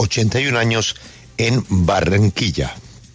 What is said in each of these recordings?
81 años en Barranquilla.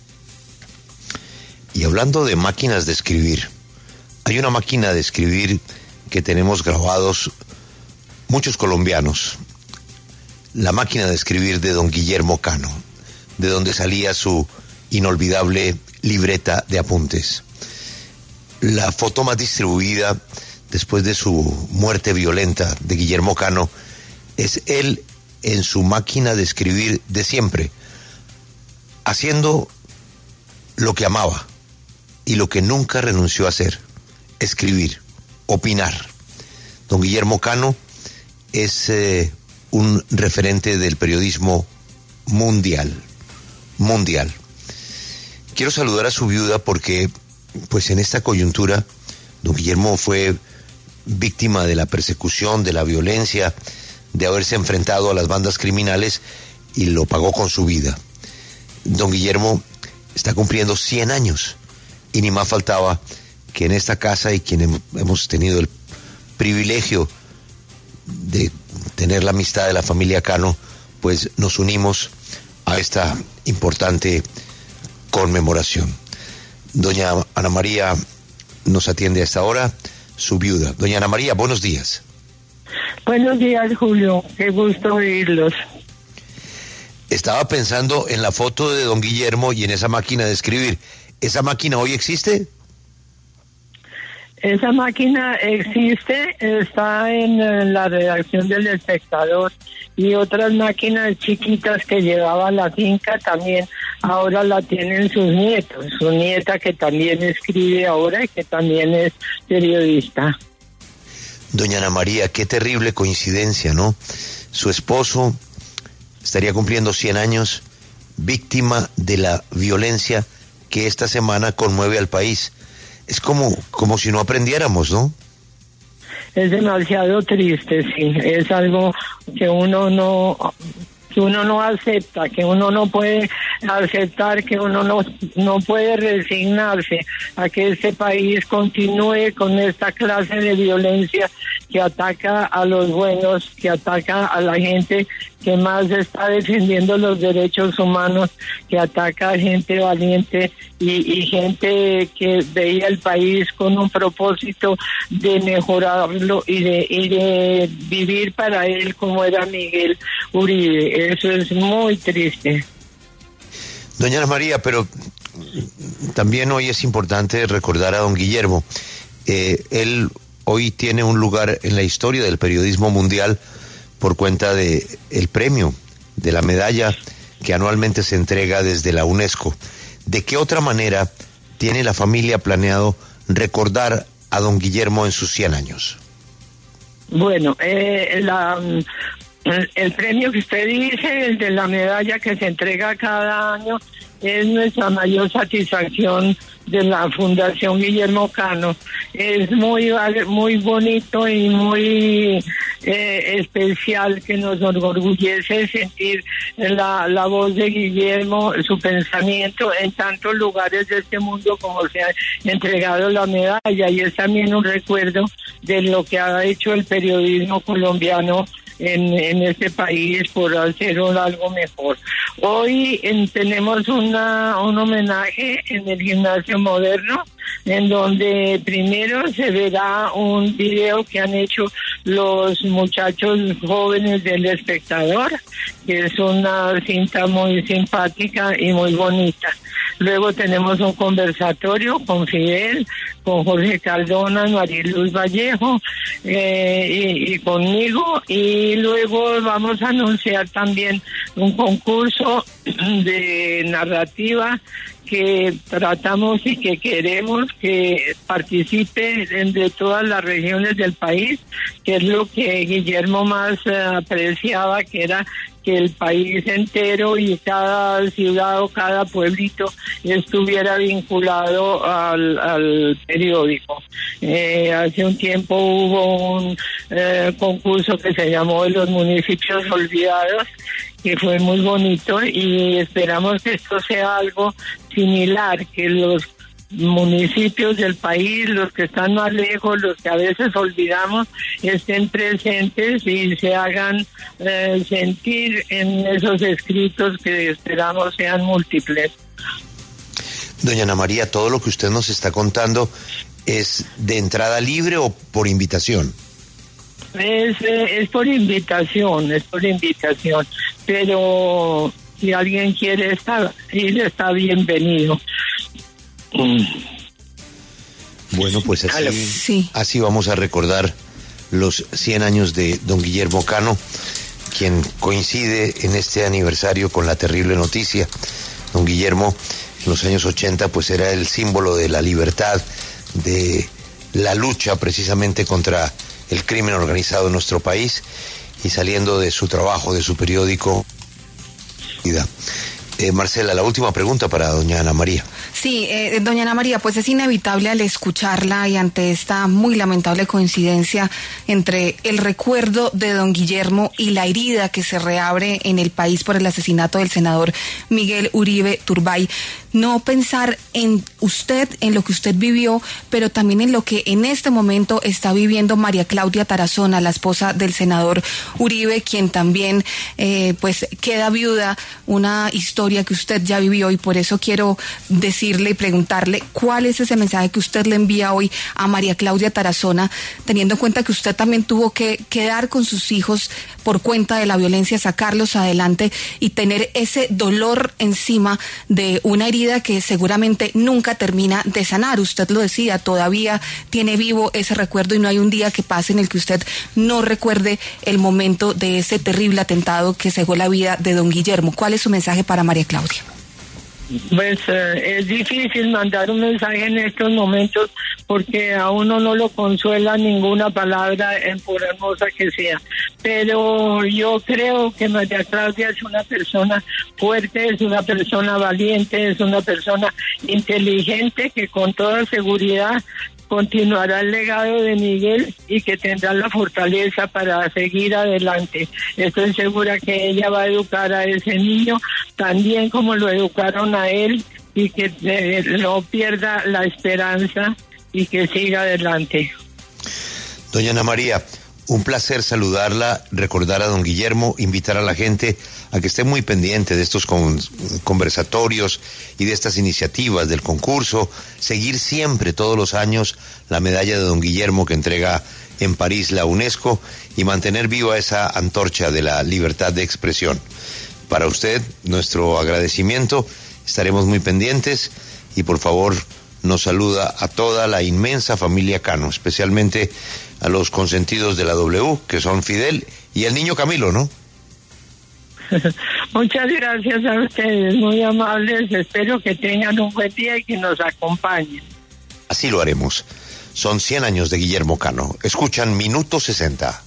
Y hablando de máquinas de escribir, hay una máquina de escribir que tenemos grabados muchos colombianos. La máquina de escribir de don Guillermo Cano, de donde salía su inolvidable libreta de apuntes. La foto más distribuida después de su muerte violenta de Guillermo Cano es él en su máquina de escribir de siempre, haciendo lo que amaba y lo que nunca renunció a hacer: escribir, opinar. Don Guillermo Cano es un referente del periodismo mundial. Quiero saludar a su viuda porque, pues en esta coyuntura, don Guillermo fue víctima de la persecución, de la violencia, de haberse enfrentado a las bandas criminales y lo pagó con su vida. Don Guillermo está cumpliendo 100 años y ni más faltaba que en esta casa, y quien hemos tenido el privilegio de tener la amistad de la familia Cano, pues nos unimos a esta importante conmemoración. Doña Ana María nos atiende a esta hora, su viuda. Doña Ana María, buenos días. Buenos días, Julio, qué gusto oírlos. Estaba pensando en la foto de don Guillermo y en esa máquina de escribir. ¿Esa máquina hoy existe? Esa máquina existe, está en la redacción del Espectador, y otras máquinas chiquitas que llevaba a la finca también ahora la tienen sus nietos. Su nieta, que también escribe ahora y que también es periodista. Doña Ana María, qué terrible coincidencia, ¿no? Su esposo estaría cumpliendo 100 años, víctima de la violencia que esta semana conmueve al país. Es como si no aprendiéramos, ¿no? Es demasiado triste, sí. Es algo que uno no acepta, que uno no puede aceptar, que uno no puede resignarse a que este país continúe con esta clase de violencia que ataca a los buenos, que ataca a la gente que más está defendiendo los derechos humanos, que ataca a gente valiente y gente que veía el país con un propósito de mejorarlo y de vivir para él como era Miguel Uribe. Eso es muy triste. Doña Ana María, pero también hoy es importante recordar a don Guillermo. Él hoy tiene un lugar en la historia del periodismo mundial por cuenta de el premio, de la medalla que anualmente se entrega desde la UNESCO. ¿De qué otra manera tiene la familia planeado recordar a don Guillermo en sus 100 años? Bueno, el premio que usted dice, el de la medalla que se entrega cada año, es nuestra mayor satisfacción de la Fundación Guillermo Cano. Es muy bonito y muy especial, que nos enorgullece sentir la voz de Guillermo, su pensamiento en tantos lugares de este mundo como se ha entregado la medalla, y es también un recuerdo de lo que ha hecho el periodismo colombiano en este país por hacer algo mejor. Hoy tenemos un homenaje en el Gimnasio Moderno, en donde primero se verá un video que han hecho los muchachos jóvenes del Espectador, que es una cinta muy simpática y muy bonita. Luego tenemos un conversatorio con Fidel, con Jorge Cardona, Mariluz Vallejo y conmigo, y luego vamos a anunciar también un concurso de narrativa que tratamos y que queremos que participe de todas las regiones del país, que es lo que Guillermo más apreciaba, que era que el país entero y cada ciudad o cada pueblito estuviera vinculado al periódico. Hace un tiempo hubo un concurso que se llamó de los municipios olvidados, que fue muy bonito, y esperamos que esto sea algo similar, que los municipios del país, los que están más lejos, los que a veces olvidamos, estén presentes y se hagan sentir en esos escritos que esperamos sean múltiples. Doña Ana María, todo lo que usted nos está contando ¿es de entrada libre o por invitación? Es por invitación, pero si alguien quiere ir, está bienvenido. Bueno, pues así vamos a recordar los 100 años de don Guillermo Cano, quien coincide en este aniversario con la terrible noticia. Don Guillermo, en los años 80, pues era el símbolo de la libertad, de la lucha precisamente contra el crimen organizado en nuestro país, y saliendo de su trabajo, de su periódico. Marcela, la última pregunta para doña Ana María. Sí, doña Ana María, pues es inevitable al escucharla y ante esta muy lamentable coincidencia entre el recuerdo de don Guillermo y la herida que se reabre en el país por el asesinato del senador Miguel Uribe Turbay, no pensar en usted, en lo que usted vivió, pero también en lo que en este momento está viviendo María Claudia Tarazona, la esposa del senador Uribe, quien también pues queda viuda, una historia que usted ya vivió, y por eso quiero decirle y preguntarle cuál es ese mensaje que usted le envía hoy a María Claudia Tarazona, teniendo en cuenta que usted también tuvo que quedar con sus hijos por cuenta de la violencia, sacarlos adelante y tener ese dolor encima de una herida que seguramente nunca termina de sanar. Usted lo decía, todavía tiene vivo ese recuerdo y no hay un día que pase en el que usted no recuerde el momento de ese terrible atentado que cegó la vida de don Guillermo. ¿Cuál es su mensaje para María Claudia? Pues es difícil mandar un mensaje en estos momentos porque a uno no lo consuela ninguna palabra, por hermosa que sea. Pero yo creo que María Claudia es una persona fuerte, es una persona valiente, es una persona inteligente que con toda seguridad continuará el legado de Miguel y que tendrá la fortaleza para seguir adelante. Estoy segura que ella va a educar a ese niño también como lo educaron a él, y que no pierda la esperanza y que siga adelante. Doña Ana María, un placer saludarla, recordar a don Guillermo, invitar a la gente a que esté muy pendiente de estos conversatorios y de estas iniciativas del concurso, seguir siempre todos los años la medalla de don Guillermo que entrega en París la UNESCO y mantener viva esa antorcha de la libertad de expresión. Para usted, nuestro agradecimiento, estaremos muy pendientes y por favor nos saluda a toda la inmensa familia Cano, especialmente a los consentidos de la W, que son Fidel y el niño Camilo, ¿no? Muchas gracias a ustedes, muy amables. Espero que tengan un buen día y que nos acompañen. Así lo haremos. Son 100 años de Guillermo Cano. Escuchan Minuto 60.